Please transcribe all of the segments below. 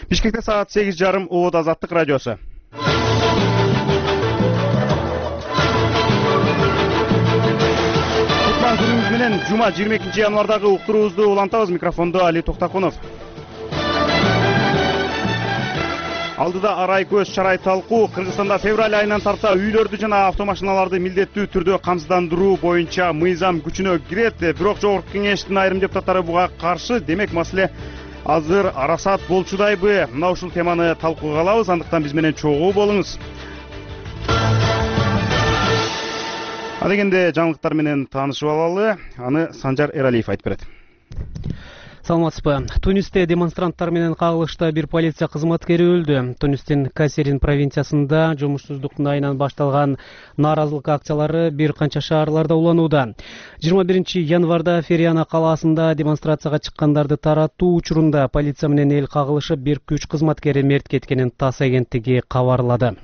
Бишкекте саат 8:30 Убуд Азаттык радиосу. Кутлан күнүңүз менен жума 22 январдагы уктуруубузду улантабыз. Микрофондо Али Токтакунов. Алдыда арай көз чарай талкуу. Кыргызстанда февраль айынан тарта үйлөрдү жана автомашиналарды милдеттүү түрдө камсыздандыруу боюнча мыйзам күчүнө кирет. Бирок жогорку кеңештин айрым депутаттары буга каршы. Демек маселе азыр арасат болчудайбы? Мына ушул теманы талкууга алабыз. Андыктан биз менен чогуу болуңуз. Адегенде жаңылыктар менен таанышып алалы. Аны Санжар Эралиев айтып берет. Саламатсызбы. Тунисте демонстранттар менен кагылышта бир полиция кызматкери өлдү. Тунистин Касерин провинциясында жумушсуздуктун айынан башталган нааразылык акциялары бир канча шаарларда уланууда. 21 январда Фериана калаасында демонстрацияга чыккандарды таратуу учурунда полиция менен эл кагылышып бир күч кызматкери мерт кеткенин ТАСС агенттиги кабарлады.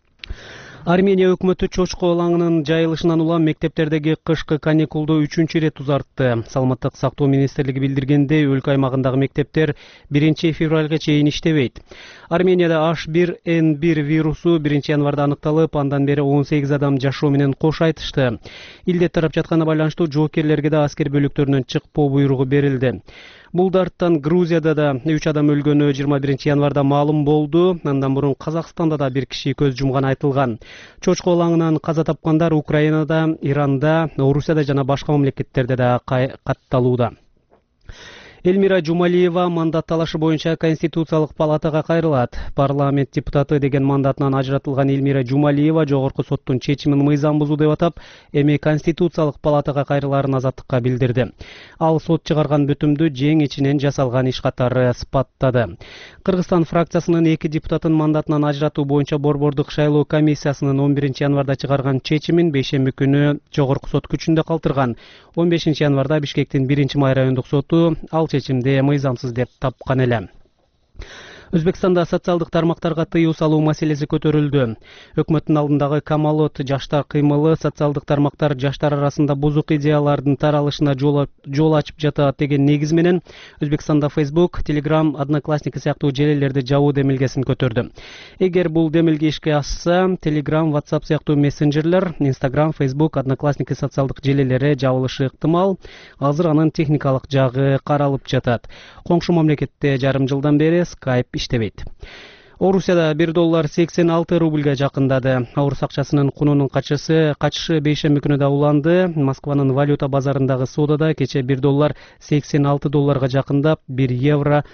Армения өкмөтү чочко алаңынын жайылышынан улам мектептердеги кышкы каникулду 3-чү ирет узартты. Саламаттык сактоо министрлиги билдиргендей, өлкө аймагындагы мектептер 1 февралга чейин иштебейт. Арменияда H1N1 вирусу 1 январда аныкталып, андан бери 18 адам жашоо менен кош айтышты. Илдет тарап жатканына байланыштуу жоокерлерге да аскер бөлүктөрүнөн чыкпоо буйругу берилди. Бул дарттан Грузияда да 3 адам өлгөнү 21 январда маалым болду. Андан мурун Казакстанда да бир киши көз жумган айтылган. Чочко алаңынан каза тапкандар Украинада, Иранда, Орусияда жана башка мамлекеттерде да катталууда. Эльмира Жумалиева мандат талашы боюнча Конституциялык палатага кайрылат. Парламент депутаты деген мандатынан ажыратылган Эльмира Жумалиева жогорку соттун чечимин мыйзам бузуу деп атап, эми Конституциялык палатага кайрылаарын Азаттыкка билдирди. Ал сот чыгарган бүтүмдү жең ичинен жасалган иш катары сыпаттады. Кыргызстан фракциясынын 2 депутатын мандатынан ажыратуу боюнча Борбордук шайлоо комиссиясынын 11 январда чыгарган чечимин бейшемби күнү жогорку сот күчүндө калтырган. 15 январда Бишкектин 1-май райондук соту ал чечимди мыйзамсыз деп тапкан эле. Өзбекстанда социалдык тармактарга тыюу салуу маселеси көтөрүлдү. Өкмөттүн алдындагы Камалот жаштар кыймылы социалдык тармактар жаштар арасында бузук идеялардын таралышына жол ачып жатат деген негиз менен Өзбекстанда Facebook, Telegram, Одноклассники сыяктуу желелерди жабуу демилгесин көтөрдү. Эгер бул демилге ишке ашса, Telegram, WhatsApp сыяктуу мессенджерлер, Instagram, Facebook, Одноклассники социалдык желелери жабылышы ыктымал. Азыр анын техникалык жагы каралып жатат. Коңшу мамлекетте жарым жылдан бери Skype иштебейт. Орусияда $1 86 рубльга жакындады. Орус акчасынын кунунун качышы бейшемби күнү да уланды. Москванын валюта базарындагы содада кече $1 $86 жакындап, €1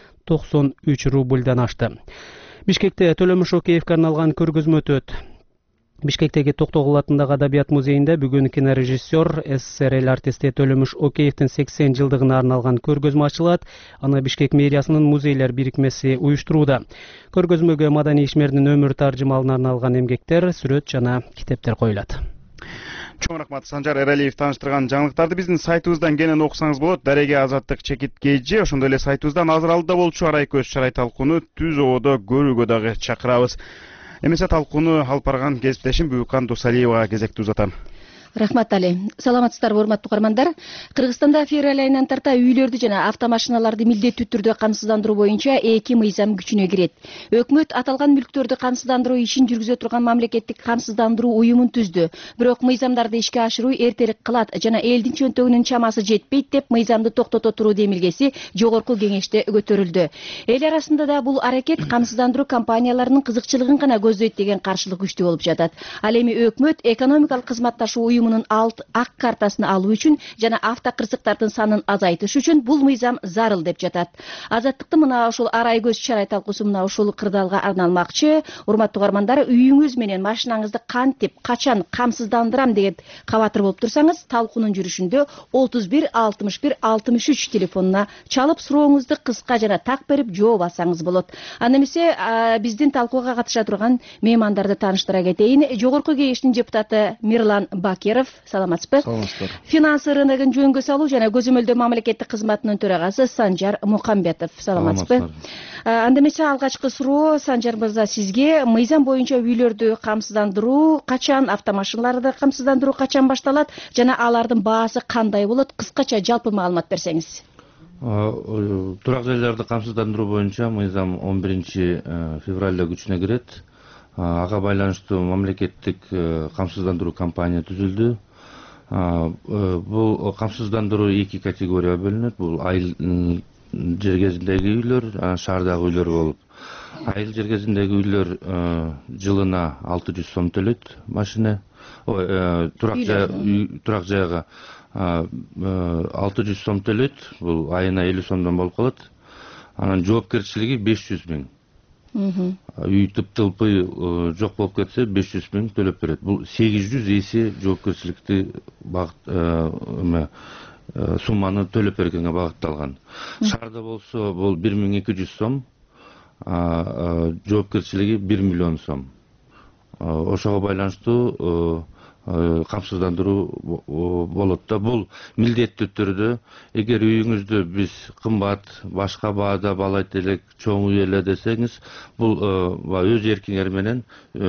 93 рубльдан ашты. Бишкекте Төлөмүш Океевке арналган көргөзмө өтөт. Бишкектеги Токтогул атындагы Адабият музейинде бүгүн кинорежиссер СССР эл артисти Төлөмүш Океевдин 80 жылдыгына арналган көргөзмө ачылат. Аны Бишкек мэриясынын музейлер бирикмеси уюштурууда. Көргөзмөгө маданий ишмердин өмүр таржымалына арналган эмгектер, сүрөт жана китептер коюлат. Чоң рахмат Санжар Эралиев тааныштырган жаңылыктарды биздин сайтыбыздан кенен окусаңыз болот. Дареге Азаттык чекиткейжи, ошондой эле сайтыбыздан азыр алдыда болчу арай көз чарай талкууну түз ободо көрүүгө дагы чакырабыз. Эмесе талкууну алып барган кесиптешим Бүкан Дусалиевага кезекти узатам. Рахмат Али. Саламатсыздарбы, урматтуу угармандар. Кыргызстанда февраль айынан тарта үйлөрдү жана автомашиналарды милдеттүү түрдө камсыздандыруу боюнча 2 мыйзам күчүнө кирет. Өкмөт аталган мүлктөрдү камсыздандыруу ишин жүргүзө турган мамлекеттик камсыздандыруу уюмун түздү. Бирок мыйзамдарды ишке ашыруу эртерээк кылат жана элдин чөнтөгүнүн чамасы жетпейт деп мыйзамды токтото туруу демилгеси жогорку кеңеште көтөрүлдү. Эл арасында да бул аракет камсыздандыруу компанияларынын кызыкчылыгын гана көздөйт деген каршылык күчтүү болуп жатат. Ал эми өкмөт экономикалык кызматташуу уюмунун ак картасын алуу үчүн жана автокырсыктардын санын азайтыш үчүн бул мыйзам зарыл деп жатат. Азаттыктын мына ушул арай көз чарай талкуусу мына ушул кырдаалга арналмакчы. Урматтуу угармандар, үйүңүз менен машинаңызды кантип, качан камсыздандырам деп кабатыр болуп турсаңыз, талкуунун жүрүшүндө 31 61 63 телефонуна чалып сурооңузду кыска жана так берип жооп алсаңыз болот. Анда эмесе биздин талкууга катыша турган меймандарды тааныштыра кетейин. Жогорку кеңештин депутаты Мирлан Бакиров, саламатсызбы? Саламатсыздар. Финанс рыногун жөнгө салуу жана көзөмөлдөө мамлекеттик кызматынын төрагасы Санжар Мукамбетов, саламатсызбы? Анда эмесе алгачкы суроо Санжар мырза сизге. Мыйзам боюнча үйлөрдү камсыздандыруу качан, автомашиналарды камсыздандыруу качан башталат жана алардын баасы кандай болот? Кыскача жалпы маалымат берсеңиз. Турак жайларды камсыздандыруу боюнча мыйзам 11 февралда күчүнө кирет. Ага байланыштуу мамлекеттик камсыздандыруу компания түзүлдү. Бул камсыздандыруу эки категорияга бөлүнөт. Бул айыл жергесиндеги үйлөр, шаардагы үйлөр болуп. Айыл жергесиндеги үйлөр жылына 600 сом төлөйт машина. Турак жайга 600 сом төлөйт. Бул айына 50 сомдон болуп калат. Анан жоопкерчилиги 500 миң. Үй тыптылпый жок болуп кетсе 500 миң төлөп берет. Бул 800 эсе жоопкерчиликти сумманы төлөп бергенге багытталган. Шаарда болсо бул 1200 сом, жоопкерчилиги 1 миллион сом. Ошого байланыштуу камсыздандыруу болот да. Бул милдеттүү түрдө эгер үйүңүздү биз кымбат, башка баада балайт элек, чоң үй эле десеңиз, бул өз эркиңер менен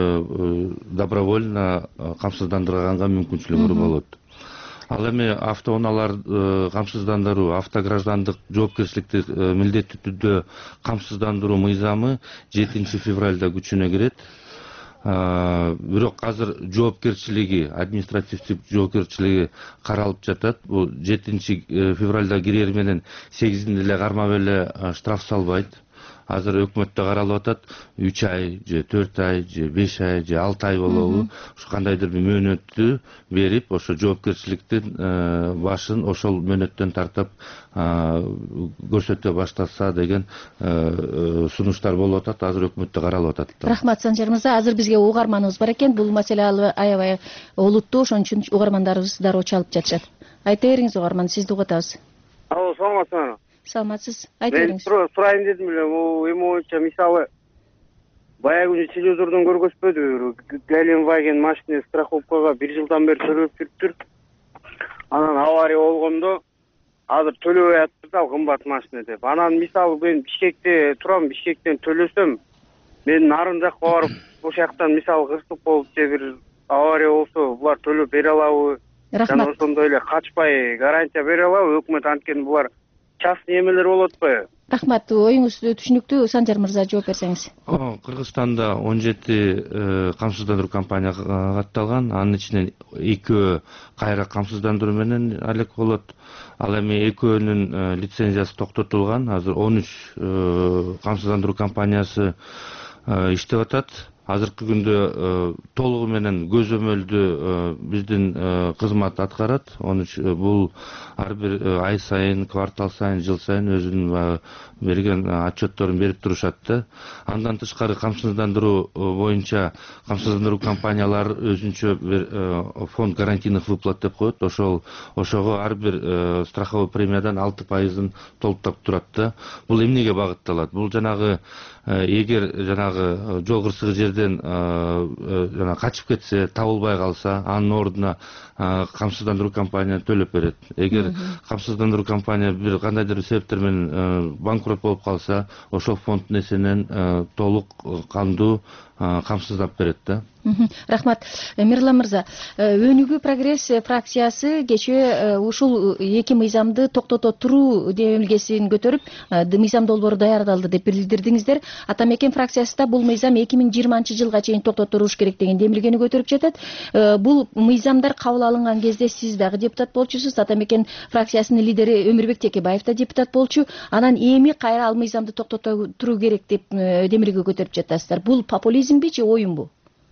добровольно камсыздандырганга мүмкүнчүлүгү болот. Ал эми автоунаалар камсыздандыруу, автограждандык жоопкерчиликти милдеттүү түрдө камсыздандыруу мыйзамы 7 февралда күчүнө кирет. Бирок азыр жоопкерчилиги, административдик жоопкерчилиги каралып жатат. Бул 7 февралда кирер менен 8-инде эле кармап эле штраф салбайт. Азыр өкмөттө каралып атат. 3 ай, же 4 ай, же 5 ай, же 6 ай болобу? Ушу кандайдыр бир мөөнөттү берип, ошо жоопкерчиликтин башын ошол мөөнөттөн тартып көрсөтө баштаса деген сунуштар болуп атат. Азыр өкмөттө каралып атат. Рахмат, Санжар мырза. Азыр бизге угарманыбыз бар экен. Бул маселе аябай олуттуу, ошон үчүн угармандарыбыз дароо чалып жатышат. Айта бериңиз, угарман, сизди угатабыз. Алло, саламатсызбы? Саламатсыз. Айта бериңиз. Мен сурайын дедим эле, эми боюнча мисалы баягы күнү телевизордон көргөзбөдү, Геленваген машина страховкага 1 жылдан бери төлөп жүрүптүр. Анан авария болгондо азыр төлөбөй атыптыр да, кымбат машина деп. Анан мисалы мен Бишкекте турам, Бишкектен төлөсөм, мен нарын жакка барып, ошол жактан мисалы кырсык болуп же бир авария болсо, булар төлөп бере алабы? Рахмат. Жана ошондой эле качпай гарантия бере алабы? Өкмөт анткени булар частный эмелер болуп атпайбы? Рахмат, оюңуз түшүнүктүү. Санжар мырза, жооп берсеңиз. Кыргызстанда 17 камсыздандыруу компания катталган. Анын ичинен 2 кайра камсыздандыруу менен алек болот. Ал эми 2-нүн лицензиясы токтотулган. Азыр 13 камсыздандыруу компаниясы иштеп атат. Азыркы күндө толугу менен көзөмөлдүү биздин кызмат аткарат. Бул ар бир ай сайын, квартал сайын, жыл сайын өзүнүн берген отчетторун берип турушат да. Андан тышкары камсыздандыруу боюнча камсыздандыруу компаниялары өзүнчө бир фонд гарантийных выплат деп коет. Ошого ар бир страховой премиядан 6%-ын толуктап турат да. Бул эмнеге багытталат? Бул жанагы эгер жанагы жол кырсыгы жерден жана качып кетсе, табылбай калса, анын ордуна камсыздандыруу компания төлөп берет. Эгер камсыздандыруу компания бир кандайдыр себептер менен банкрот болуп калса, ошол фонддун эсебинен толук кандуу камсыздап берет да. Рахмат. Мирлан мырза, Өнүгүү прогресс фракциясы кечээ ушул эки мыйзамды токтото туруу демилгесин көтөрүп, мыйзам долбоору даярдалды деп билдирдиңиздер. Ата мекен фракциясы да бул мыйзам 2020 жылга чейин токтотулуш керек деген демилгени көтөрүп жатат. Бул мыйзамдар кабыл алынган кезде сиз дагы депутат болчусуз, Ата мекен фракциясынын лидери Өмүрбек Текебаев да депутат болчу. Анан эми кайра ал мыйзамды токтото туруу керек деп демилге көтөрүп жатасыздар. Бул популизмби же оюнбу?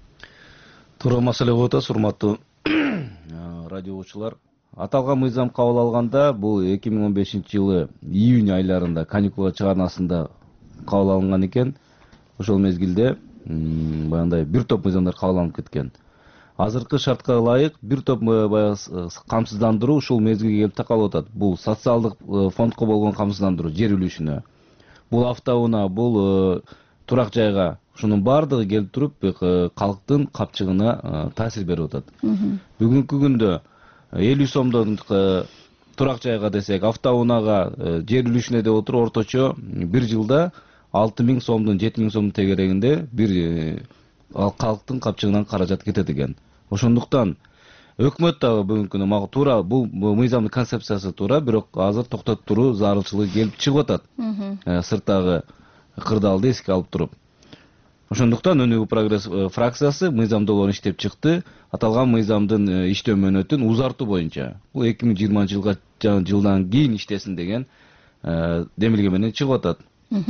Туура маселе коюп атасыз, урматтуу радио угуучулар. Аталган мыйзам кабыл алганда бул 2015 жылы июнь айларында каникула чыгарнасында кабыл алынган экен. Ошол мезгилде баягындай бир топ мыйзамдар кабыл алынып кеткен. Азыркы шартка ылайык бир топ камсыздандыруу ушул мезгилге келип такалып атат. Бул социалдык фондко болгон камсыздандыруу жер үлүшүнө. Бул автоунаа, бул турак жайга, ушунун баардыгы келип туруп калктын капчыгына таасир берип атат. Бүгүнкү күндө 50 сомдон турак жайга десек, автоунаага жер үлүшүнө деп отуруп орточо бир жылда 6000 сомдун 7000 сомдун тегерегинде бир калктын капчыгынан каражат кетет экен. Ошондуктан өкмөт дагы бүгүнкү күнү мага туура бул мыйзамдын концепциясы туура, бирок азыр токтотуп туруу зарылчылыгы келип чыгып атат. Сырттагы кырдаалды эске алып туруп. Ошондуктан Өнүгүү прогресс фракциясы мыйзам долбоорун иштеп чыкты. Аталган мыйзамдын иштөө мөөнөтүн узартуу боюнча бул 2020 жылдан кийин иштесин деген демилге менен чыгып атат.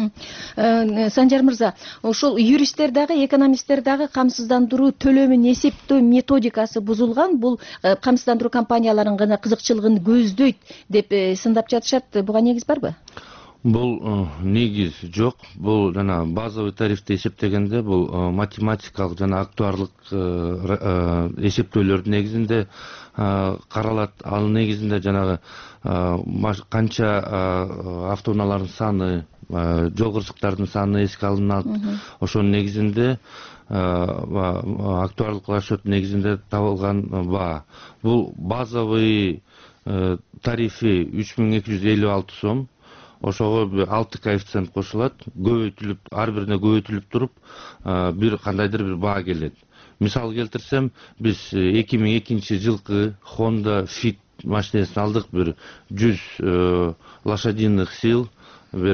Санжар мырза, ошол юристтер дагы, экономисттер дагы камсыздандыруу төлөмүн эсептөө методикасы бузулган, бул камсыздандыруу компанияларынын гана кызыкчылыгын көздөйт деп сындап жатышат. Буга негиз барбы? Бул негиз жок. Бул жана базовый тарифти эсептегенде бул математикалык жана актуарлык эсептөөлөрдүн негизинде каралат. Ал негизинде жанагы канча автоунаалардын саны, жол кырсыктардын саны эске алынат. Ошонун негизинде актуарлык расчет негизинде табылган баа. Бул базовый тарифи 3256 сом. Ошого 6 коэффициент кошулат, көбөйтүлүп, ар бирине көбөйтүлүп туруп, бир кандайдыр бир баа келет. Мисал келтирсем, биз 2002 жылкы Honda Fit машинесин алдык, бир 100 лошадиных сил, бир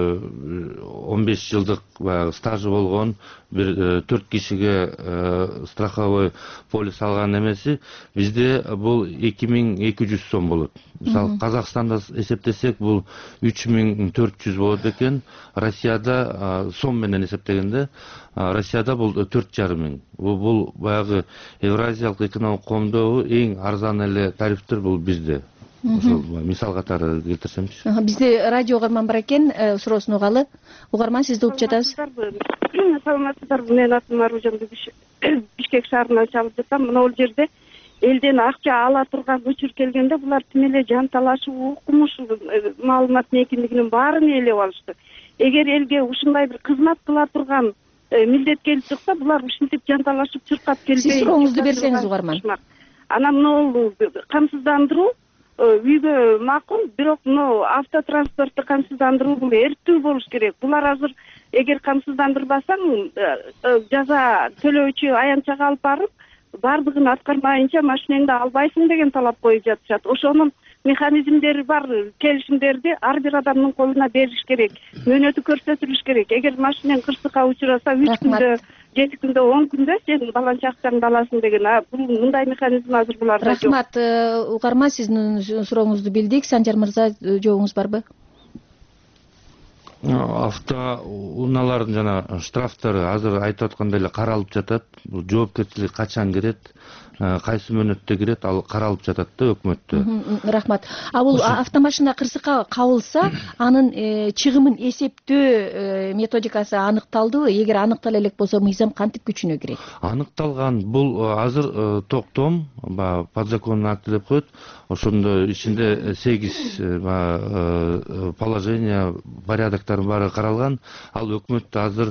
15 жылдык стажы болгон, бир 4 кишиге страховой полис алган эмеси бизде бул 2200 сом болот. Мисалы Казакстанда эсептесек бул 3400 болот экен. Россияда сом менен эсептегенде Россияда бул 4500. Бул баягы Евразиялык экономикалык коомдогу эң арзан эле тарифтер бул бизде. Ошол мисал катары келтирсемчи. Бизде радио угарман бар экен, суроосун угалы. Угарман, сизди угуп жатабыз. Саламатсыздарбы? Менин атым Аружан, Бишкек шаарынан чалып жатам. Мына бул жерде элден акча ала турган учур келгенде булар тим эле жанталашып, укмуш, маалыматтын экиндигинин баарын ээлеп алышты. Эгер элге ушундай бир кызмат кыла турган милдет келип чыкса, булар ушинтип жанталашып чуркап келбей. Сиз сурооңузду берсеңиз, угарман. Анан мына камсыздандыруу үйгө макул, бирок мына автотранспортту камсыздандыруу бул эртүү болуш керек. Булар азыр эгер камсыздандырбасаң, жаза төлөөчү аянтчага алып барып, бардыгын аткармайынча машинеңди албайсың деген талап коюп жатышат. Ошонун механизмдери бар, келишимдерди ар бир адамдын колуна бериш керек. Мөөнөтү көрсөтүлүш керек. Эгер машинең кырсыкка учураса 3 күндө, 7 күндө, 10 күндө сен баланча акчаңды аласың деген. Бул мындай механизм азыр буларда жок. Рахмат, угарман, сиздин сурооңузду билдик. Санжар мырза, жообуңуз барбы? Автоунаалардын жана штрафтары азыр айтып аткандай эле каралып жатат. Бул жоопкерчилик качан кирет, кайсы мөөнөттө кирет, ал каралып жатат да өкмөттө. Рахмат. Бул автомашина кырсыкка кабылса, анын чыгымын эсептөө методикасы аныкталдыбы? Эгер аныктала элек болсо, мыйзам кантип күчүнө кирет? Аныкталган. Бул азыр токтом, подзаконный акт деп коет. Ошондо ичинде 8 положение, порядоктордун баары каралган. Ал өкмөттө азыр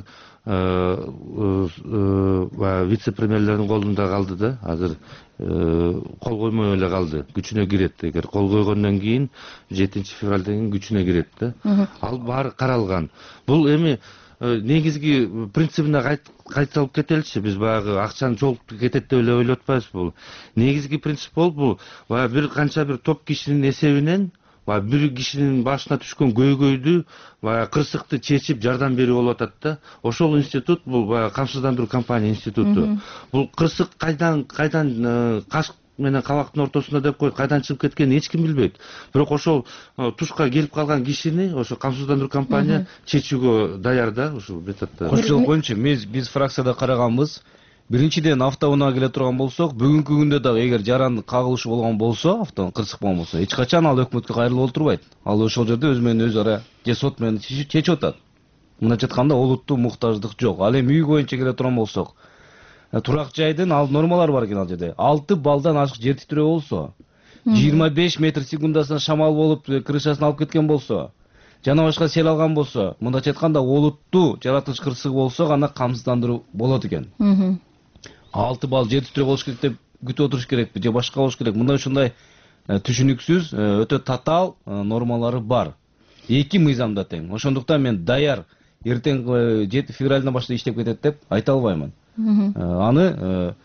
вице-премьерлердин колунда калды да. Азыр кол коймой эле калды. Күчүнө кирет. Эгер кол койгондон кийин 7 февралдан кийин күчүнө кирет да. Ал баары каралган. Бул эми негизги принцибине кайталып кетеличи. Биз баягы акчаны чогултуп кетет деп эле ойлоп атпайбыз. Бул негизги принцип бул бир канча бир топ кишинин эсебинен бир кишинин башына түшкөн көйгөйдү, кырсыкты чечип жардам берүү болуп атат да. Ошол институт бул камсыздандыруу компания институту. Бул кырсык кайдан кашык менен кабактын ортосунда деп коет, кайдан чыгып кеткенин эч ким билбейт. Бирок ошол тушка келип калган кишини ошо камсыздандыруу компания чечүүгө даяр да. Ушул методдо. Кошчулук боюнча биз фракцияда караганбыз. Биринчиден автоунаа келе турган болсок, бүгүнкү күндө дагы эгер жаран кагылышы болгон болсо, автоунаа кырсык болгон болсо, эч качан ал өкмөткө кайрылып олтурбайт. Ал ошол жерде өзү менен өзү ара же сот менен чечип атат. Мындайча айтканда олуттуу муктаждык жок. Ал эми үй боюнча келе турган болсок, турак жайдын ал нормалары бар экен ал жерде. 6 балдан ашык жер титирөө болсо, 25 метр секундасына шамал болуп крышасын алып кеткен болсо, жана башка сел алган болсо, мындайча айтканда олуттуу жаратылыш кырсыгы болсо гана камсыздандыруу болот экен. 6 бал жер титирөө болуш керек деп күтүп отуруш керекпи же башка болуш керек? Мындай ушундай түшүнүксүз, өтө татаал нормалары бар. Эки мыйзамда тең. Ошондуктан мен даяр эртең 7 февралдан баштап иштеп кетет деп айта албаймын. Аны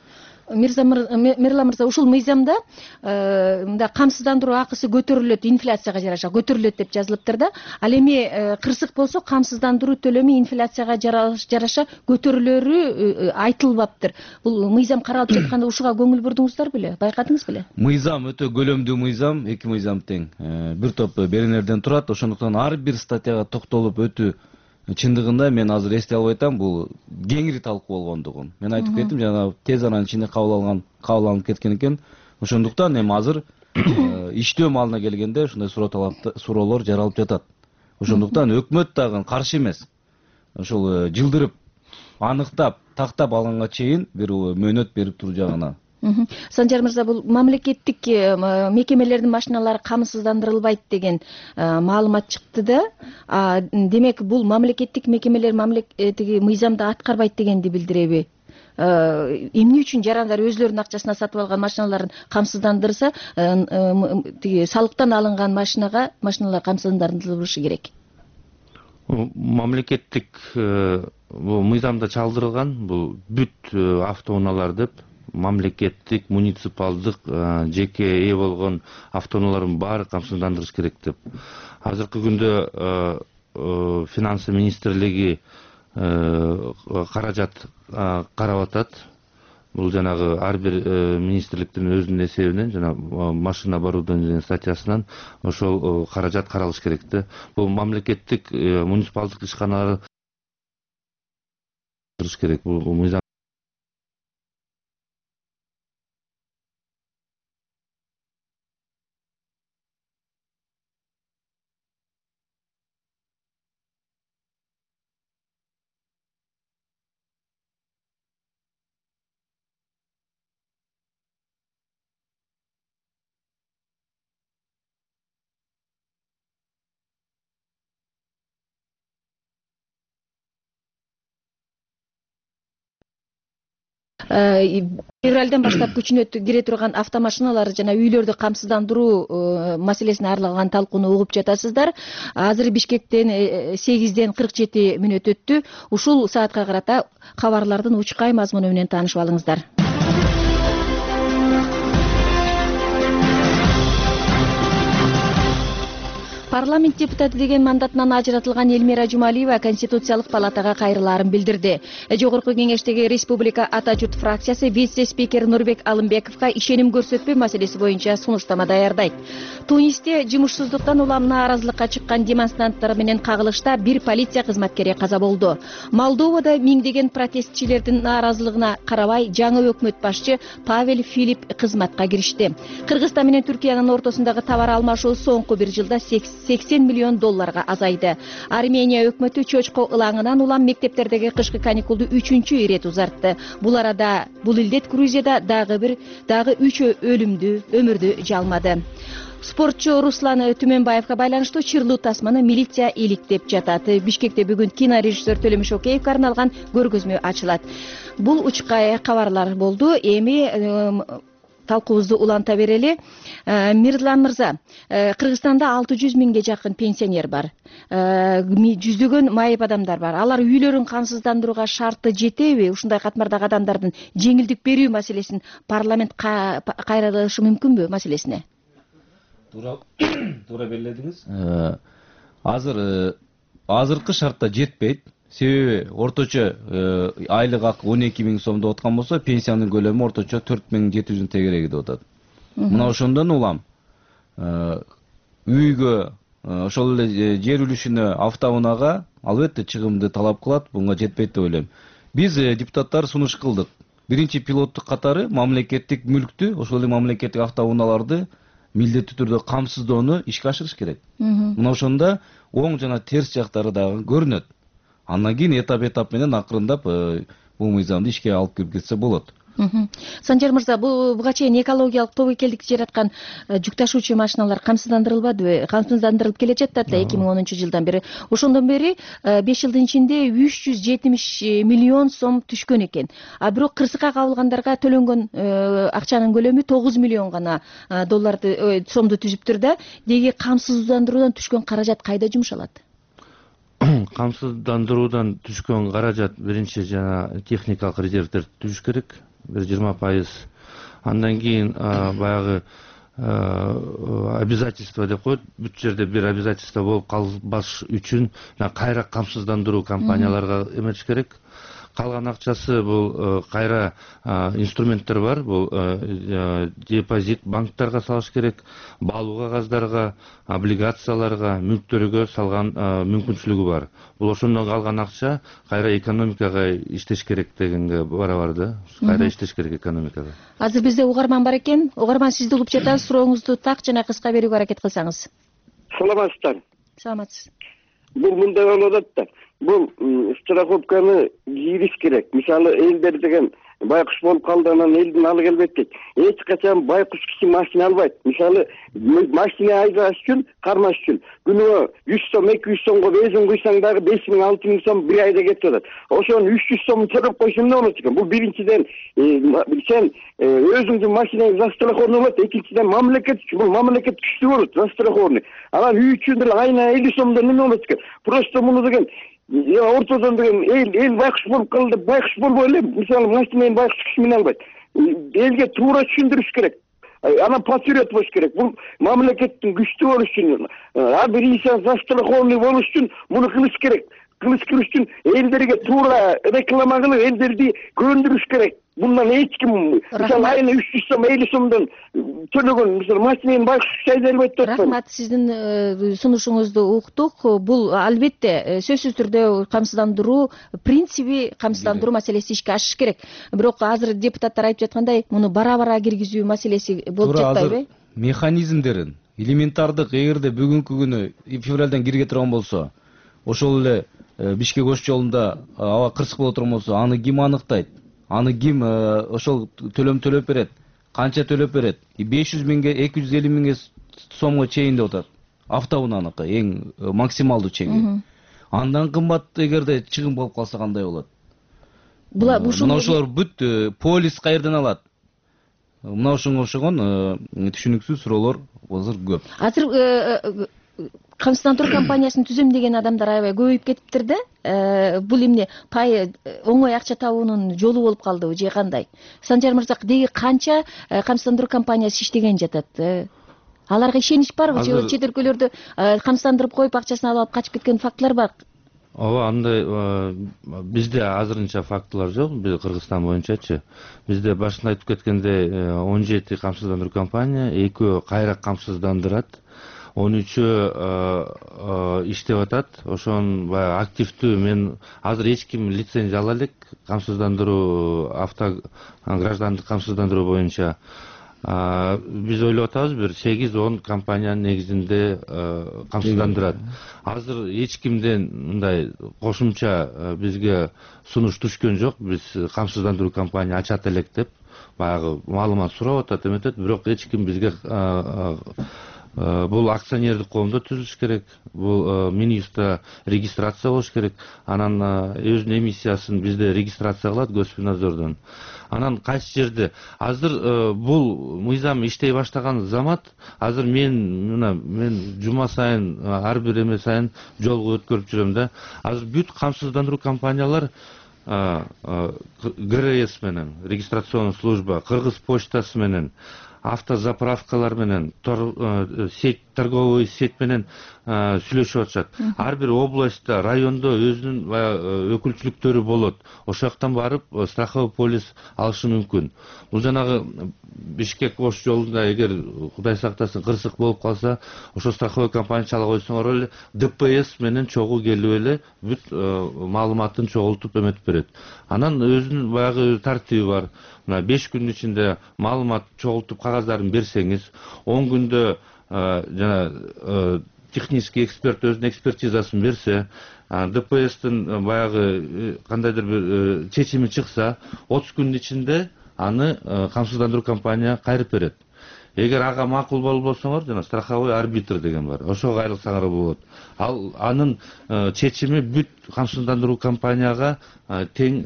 Мирлан мырза, ушул мыйзамда мындай камсыздандыруу акысы көтөрүлөт, инфляцияга жараша көтөрүлөт деп жазылыптыр да. Ал эми кырсык болсо камсыздандыруу төлөмү инфляцияга жараша көтөрүлөрү айтылбаптыр. Бул мыйзам каралып жатканда ушуга көңүл бурдуңуздар беле, байкадыңыз беле? Мыйзам өтө көлөмдүү мыйзам, эки мыйзам тең бир топ беренелерден турат. Ошондуктан ар бир статьяга токтолуп өтүү чындыгында мен азыр эстей албай атам, бул кеңири талкуу болгондугун. Мен айтып кеттим, жана тез аранын ичинде кабыл алынып кеткен экен. Ошондуктан эми азыр иштөө маалына келгенде ушундай суроолор жаралып жатат. Ошондуктан өкмөт дагы каршы эмес. Ошол жылдырып, аныктап, тактап алганга чейин бир мөөнөт берип туруу жагына. Санжар мырза, бул мамлекеттик мекемелердин машиналары камсыздандырылбайт деген маалымат чыкты да. Демек бул мамлекеттик мекемелер тиги мыйзамды аткарбайт дегенди билдиреби? Эмне үчүн жарандар өзлөрүнүн акчасына сатып алган машиналарын камсыздандырса, тиги салыктан алынган машиналар камсыздандырылышы керек? Мамлекеттик бул мыйзамда чалдырылган, бул бүт автоунаалар деп, мамлекеттик, муниципалдык, жеке ээ болгон автоунаалардын баары камсыздандырыш керек деп. Азыркы күндө финансы министрлиги каражат карап атат. Бул жанагы ар бир министрликтин өзүнүн эсебинен, жана машина оборудование статьясынан ошол каражат каралыш керек да. Бул мамлекеттик, муниципалдык ишканалар керек. Бул мыйзам. Февралдан баштап күчүнө кире турган автомашиналар жана үйлөрдү камсыздандыруу маселесине арналган талкууну угуп жатасыздар. Азыр Бишкектен 8ден 47 мүнөт өттү. Ушул саатка карата кабарлардын учкай мазмуну менен таанышып алыңыздар. Парламент депутаты деген мандатынан ажыратылган Элмира Жумалиева Конституциялык палатага кайрылаарын билдирди. Жогорку кеңештеги Республика Ата журт фракциясы вице-спикер Нурбек Алымбековго ишеним көрсөтпөө маселеси боюнча сунуштама даярдайт. Тунисте жумушсуздуктан улам нааразылыкка чыккан демонстранттар менен кагылышта бир полиция кызматкери каза болду. Молдовада миңдеген протестчилердин нааразылыгына карабай жаңы өкмөт башчы Павел Филипп кызматка киришти. Кыргызстан менен Түркиянын ортосундагы товар алмашуу соңку бир жылда 80 миллион долларга азайды. Армения өкмөтү чочко ылаңынан улам мектептердеги кышкы каникулду 3-чү ирет узартты. Бул арада бул илдет Грузияда дагы 3 өмүрдү жалмады. Спортчу Руслан Түмөнбаевга байланыштуу чырлуу тасманы милиция иликтеп жатат. Бишкекте бүгүн кинорежиссер Төлөмүш Океевге арналган көргөзмө ачылат. Бул учкай кабарлар болду. Эми талкуубузду уланта берели. Мирлан мырза, Кыргызстанда 600 миңге жакын пенсионер бар. Жүздөгөн майып адамдар бар. Алар үйлөрүн камсыздандырууга шарты жетеби? Ушундай катмардагы адамдардын жеңилдик берүү маселесин парламент кайрылышы мүмкүнбү маселесине? Туура белгиледиңиз. Азыркы шартта жетпейт. Себеби орточо айлык акы 12 миң сом деп аткан болсо, пенсиянын көлөмү орточо 4700 тегереги деп атат. Мына ошондон улам үйгө, ошол эле жер үлүшүнө, автоунаага албетте чыгымды талап кылат, буга жетпейт деп ойлойм. Биз депутаттар сунуш кылдык. Биринчи пилоттук катары мамлекеттик мүлктү, ошол эле мамлекеттик автоунааларды милдеттүү түрдө камсыздоону ишке ашырыш керек. Мына ошондо оң жана терс жактары дагы көрүнөт. Андан кийин этап менен акырындап бул мыйзамды ишке алып киргизсе болот. Санжар мырза, буга чейин экологиялык тобокелдикти жараткан жүк ташуучу машиналар камсыздандырылбадыбы? Камсыздандырылып келе жатат да 2010 жылдан бери. Ошондон бери 5 жылдын ичинде 370 миллион сом түшкөн экен. А бирок кырсыкка кабылгандарга төлөнгөн акчанын көлөмү 9 миллион гана долларды сомду түзүптүр да. Деги камсыздандыруудан түшкөн каражат кайда жумшалат? Камсыздандыруудан түшкөн каражат биринчи жана техникалык резервдер түзүш керек. бир 20%. Андан кийин баягы обязательство деп коет, бүт жерде бир обязательство болуп калбаш үчүн кайра камсыздандыруу компанияларга эметиш керек. Калган акчасы бул кайра инструменттер бар, бул депозит банктарга салыш керек, баалуу кагаздарга, облигацияларга, мүлктөргө салган мүмкүнчүлүгү бар. Бул ошондон калган акча кайра экономикага иштеш керек дегенге барабар да, кайра иштеш керек экономикага. Азыр бизде угарман бар экен. Угарман, сизди угуп жатабыз. Сурооңузду так жана кыска берүүгө аракет кылсаңыз. Саламатсыздар. Саламатсыз. Бул мындай болуп атат да. Бул страховканы кийриш керек. Мисалы, элдер деген байкуш болуп калды, анан элдин алы келбейт дейт. Эч качан байкуш киши машина албайт. Мисалы, машина айдаш үчүн, кармаш үчүн күнүгө 100 сом, 200 сомго бензин куйсаң дагы 5000, 6000 сом бир айда кетип атат. Ошону 300 сом төлөп койсоң эмне болот экен? Бул биринчиден сен өзүңдүн машинаңды застрахован болот, экинчиден мамлекет үчүн, бул мамлекет күчтүү болот, застрахован. Анан үй үчүн деле айына 50 сомдон эмне болот экен? Просто муну деген ортодон деген эл байкуш болуп калды, байкуш болбой эле. Мисалы, машинаны байкуш киши мине албайт. Элге туура түшүндүрүш керек. Анан патриот болуш керек. Бул мамлекеттин күчтүү болуш үчүн, ар бир инсан застрахованный болуш үчүн муну кылыш керек. Кылыш үчүн элдерге туура реклама кылып, элдерди көндүрүш керек. Bundan hiç kim, misal ayına 300 som, 50 somdan төлөгөн, misal машинаны байкуш киши албайт. Рахмат, сиздин сунушуңузду уктук. Бул албетте сөзсүз түрдө камсыздандыруу принциби, камсыздандыруу маселеси ишке ашыш керек. Бирок азыр депутаттар айтып жаткандай, муну бара-бара киргизүү маселеси болуп жатпайбы? Механизмдерин элементардык, эгерде бүгүнкү күнү февралдан кирге турган болсо, ошол эле Бишкек ош жолунда аба кырсык боло турган болсо, аны ким аныктайт? Аны ким ошол төлөм төлөп берет? Канча төлөп берет? 500 миңге, 250 миңге сомго чейин деп атат. Автоунааныкы эң максималдуу чеги. Андан кымбат эгерде чыгым болуп калса кандай болот? Мына ошолор бүт полис каерден алат? Мына ошонго окшогон түшүнүксүз суроолор азыр көп. Азыр камсыздандыруу компаниясын түзөм деген адамдар аябай көбөйүп кетиптир да. Бул эмне пай оңой акча табуунун жолу болуп калдыбы же кандай? Санжар мырза, деги канча камсыздандыруу компаниясы иштеген жатат? Аларга ишенич барбы же чет өлкөлөрдө камсыздандырып коюп акчасын алып качып кеткен фактылар бар? Ооба, андай бизде азырынча фактылар жок. Биз Кыргызстан боюнчачы. Бизде башында айтып кеткендей 17 камсыздандыруу компания, 2 кайра камсыздандырат. 13 иштеп атат. Ошон баягы активдүү. Мен азыр эч ким лицензия ала элек камсыздандыруу, авто граждандык камсыздандыруу боюнча. Биз ойлоп атабыз, бир 8-10 компаниянын негизинде камсыздандырат. Азыр эч кимден мындай кошумча бизге сунуш түшкөн жок. Биз камсыздандыруу компания ачат элек деп баягы маалымат сурап атат, эметет, бирок эч ким бизге бул акционердик коомдо түзүлүш керек. Бул Минюстта регистрация болуш керек. Анан өзүнүн эмиссиясын бизде регистрация кылат Госпинадзордон. Анан кайсы жерде азыр бул мыйзам иштей баштаган замат, азыр мен жума сайын ар бир эме сайын жолго өткөрүп жүрөм да. Азыр бүт камсыздандыруу компаниялар ГРС менен, регистрационный служба, Кыргыз почтасы менен, автозаправкалар менен, торговый сеть менен сүйлөшүп атышат. Ар бир областта, райондо өзүнүн өкүлчүлүктөрү болот. Ошол жактан барып страховой полис алышы мүмкүн. Бул жанагы Бишкек ош жолунда эгер Кудай сактасын кырсык болуп калса, ошо страховой компания чала койсоңор эле ДПС менен чогуу келип эле бүт маалыматын чогултуп эметип берет. Анан өзүнүн баягы тартиби бар. 5 күнүн ичинде маалымат чогултуп кагаздарын берсеңиз, 10 күндө жана технический эксперт өзүнүн экспертизасын берсе, ДПСтин баягы кандайдыр бир чечими чыкса, 30 күндүн ичинде аны камсыздандыруу компания кайрып берет. Эгер ага макул болбосоңор, жана страховой арбитр деген бар. Ошого кайрылсаңар болот. Ал анын чечими бүт камсыздандыруу компанияга тең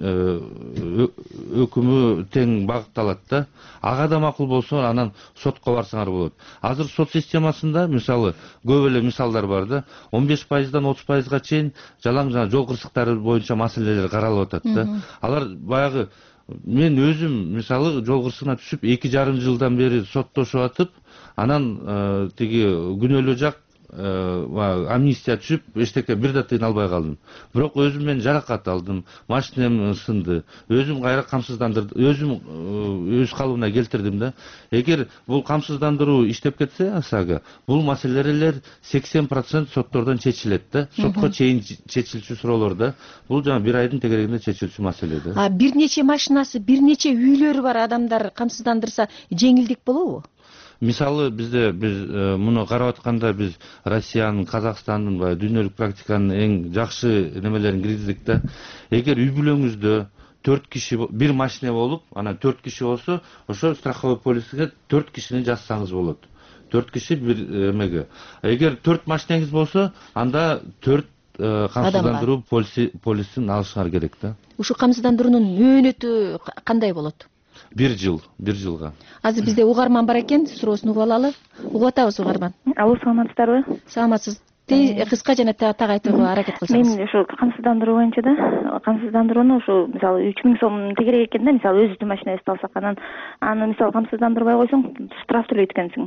өкүмү тең багытталат да. Ага да макул болсо, анан сотко барсаңар болот. Азыр сот системасында мисалы көп эле мисалдар бар да. 15%дан 30%га чейин жалаң жол кырсыктары боюнча маселелер каралып атат да. Алар баягы мен өзүм мисалы жол кырсыгына түшүп 2,5 жылдан бери соттошуп атып, анан тиги күнөөлүү жак амнистия түшүп эчтеке бир да тыйын албай калдым. Бирок өзүм мен жаракат алдым, машинем сынды, өзүм кайра камсыздандырдым, өзүм өз калыбына келтирдим да. Эгер бул камсыздандыруу иштеп кетсе САГА, бул маселелер 80% соттордон чечилет да, сотко чейин чечилчү суроолорда. Бул жана бир айдын тегерегинде чечилчү маселе да. Бир нече машинасы, бир нече үйлөрү бар адамдар камсыздандырса жеңилдик болобу? Мисалы биз муну карап атканда биз Россиянын, Казакстандын баягы дүйнөлүк практиканын эң жакшы немелерин киргиздик да. Эгер үй бүлөңүздө 4 киши бир машина болуп, анан 4 киши болсо, ошо страховой полисине 4 кишини жазсаңыз болот. 4 киши бир эмеге. Эгер 4 машинеңиз болсо, анда 4 камсыздандыруу полисин алышыңар керек да. Ушу камсыздандыруунун мөөнөтү кандай болот? 1 жылга. Азыр бизде угарман бар экен, суроосун угуп алалы. Угуп атабыз угарман. Алло, саламатсыздарбы? Саламатсыз. Кыска жана так айтууга аракет кылсаңыз. Мен ошо камсыздандыруу боюнча да, камсыздандырууну ошо мисалы 3000 сом тегерек экен да, мисалы өзүбүздүн машинабызды алсак, анан аны мисалы камсыздандырбай койсоң штраф төлөйт экенсиң.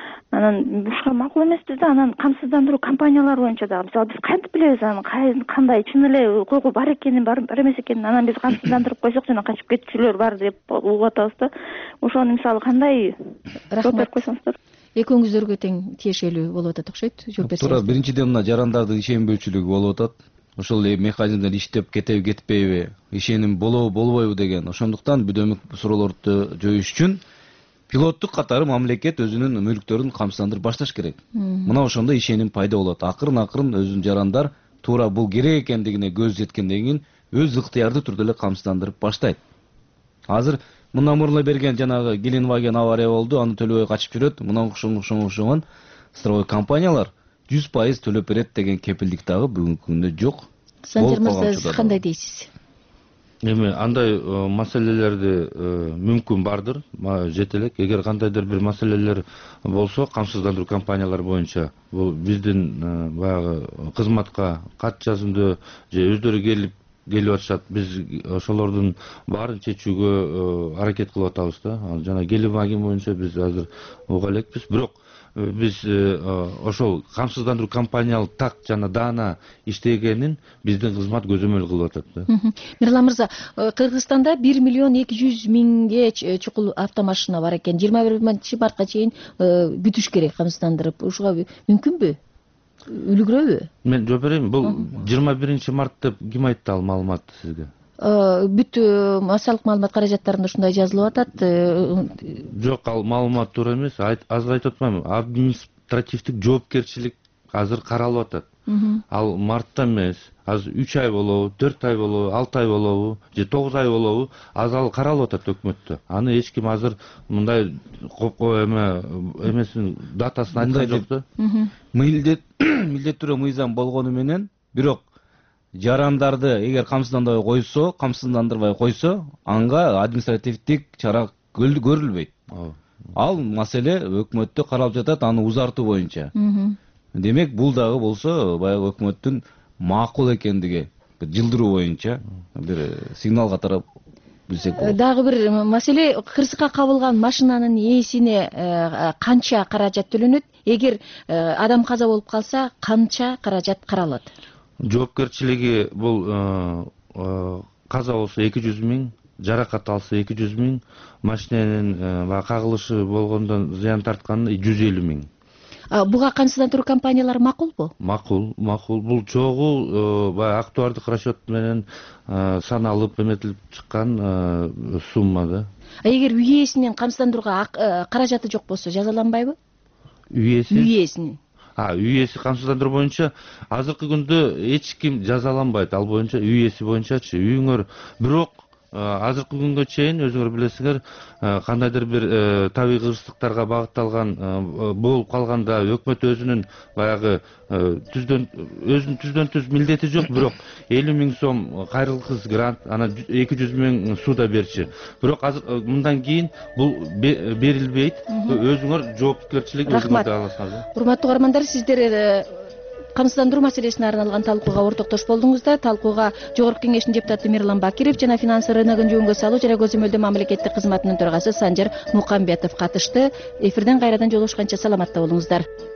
Анан ушуга макул эмеспиз да. Анан камсыздандыруу компаниялары боюнча да мисалы биз кантип билебиз аны кандай чын эле укугу бар экенин, бар эмес экенин. Анан биз камсыздандырып койсок жана качып кетчүлөр бар деп угуп атабыз да. Ошону мисалы кандай жооп берип койсоңуздар? Экөөңүздөргө тең тиешелүү болуп атат окшойт. Жооп берсеңиз. Туура, биринчиден мына жарандардын ишенбөөчүлүгү болуп атат. Ошол эле механизмдер иштеп кетеби кетпейби, ишеним болобу болбойбу деген. Ошондуктан бүдөмүк суроолорду жоюш үчүн пилоттук катары мамлекет өзүнүн мүлктөрүн камсыздандырып башташ керек. Мына ошондо ишеним пайда болот. Акырын өзүн жарандар туура бул керек экендигине көз жеткенден кийин өз ыктыярдуу түрдө эле камсыздандырып баштайт. Азыр мындан мурун берген жанагы Геленваген авария болду, аны төлөбөй качып жүрөт. Мына ошонгон страховой компаниялар 100% төлөп берет деген кепилдик дагы бүгүнкү күндө жок. Санжар мырза, сиз кандай дейсиз? Эми андай маселелерди мүмкүн бардыр, жетелек. Эгер кандайдыр бир маселелер болсо, камсыздандыруу компаниялары боюнча бул биздин баягы кызматка кат жазымды же өздөрү келип атышат. Биз ошолордун баарын чечүүгө аракет кылып атабыз да. Жана Геленваген боюнча биз азыр уга элекпиз. Бирок биз ошол камсыздандыруу компаниялар так жана даана иштегенин биздин кызмат көзөмөл кылып атат да. Мирлан мырза, Кыргызстанда 1,2 миллион чукул автомашина бар экен. 21 мартка чейин бүтүш керек камсыздандырып. Ушуга мүмкүнбү? Үлгүрөбү? Мен жооп берейин. Бул 21 март деп ким айтты ал маалыматты сизге? Бүт массалык маалымат каражаттарында ушундай жазылып атат. Жок, ал маалымат туура эмес. Азыр айтып атпаймынбы? Административдик жоопкерчилик азыр каралып атат. Ал мартта эмес, азыр 3 ай болобу, 4 ай болобу, 6 ай болобу, же 9 ай болобу, ал каралып атат өкмөттө. Аны эч ким азыр мындай эмесин датасын айткан жок да. Милдеттүү мыйзам болгону менен, бирок жарандарды эгер камсыздандырбай койсо, анга административдик чара көрүлбөйт. Ал маселе өкмөттө каралып жатат, аны узартуу боюнча. Демек, бул дагы болсо баягы өкмөттүн макул экендиги жылдыруу боюнча бир сигнал катары билсек болот. Дагы бир маселе, кырсыкка кабылган машинанын ээсине канча каражат төлөнөт? Эгер адам каза болуп калса, канча каражат каралат? Жоопкерчилиги бул каза болсо 200 000, жаракат алса 200 000, машиненин кагылышы болгондон зыян тартканы 150 000. Буга камсыздандыруу компаниялары макулбу? Макул. Бул чогуу баягы актуардык расчет менен саналып эметилип чыккан сумма да. Эгер үй ээсинин камсыздандырууга каражаты жок болсо, жазаланбайбы? Үй ээсинин? Үй ээси камсыздандыруу боюнча азыркы күндө эч ким жазаланбайт. Ал боюнча үй ээси боюнчачы. Үйүңөр бирок азыркы күнгө чейин өзүңөр билесиңер, кандайдыр бир табигый кырсыктарга багытталган болуп калганда өкмөт өзүнүн баягы өзүнүн түздөн түз милдети жок, бирок 50 000 сом кайрылгысыз грант, анан 200 000 суда берчи. Бирок азыр мындан кийин бул берилбейт. Өзүңөр жоопкерчилик өзүңөрдө аласыңар. Урматтуу угармандар, сиздер камсыздандыруу маселесине арналган талкууга ортоктош болдуңуздар. Талкууга Жогорку Кеңештин депутаты Мирлан Бакиров жана финансы рыногун жөнгө салуу жана көзөмөлдөө мамлекеттик кызматынын төрагасы Санжар Мукамбетов катышты. Эфирден кайрадан жолугушканча саламатта болуңуздар.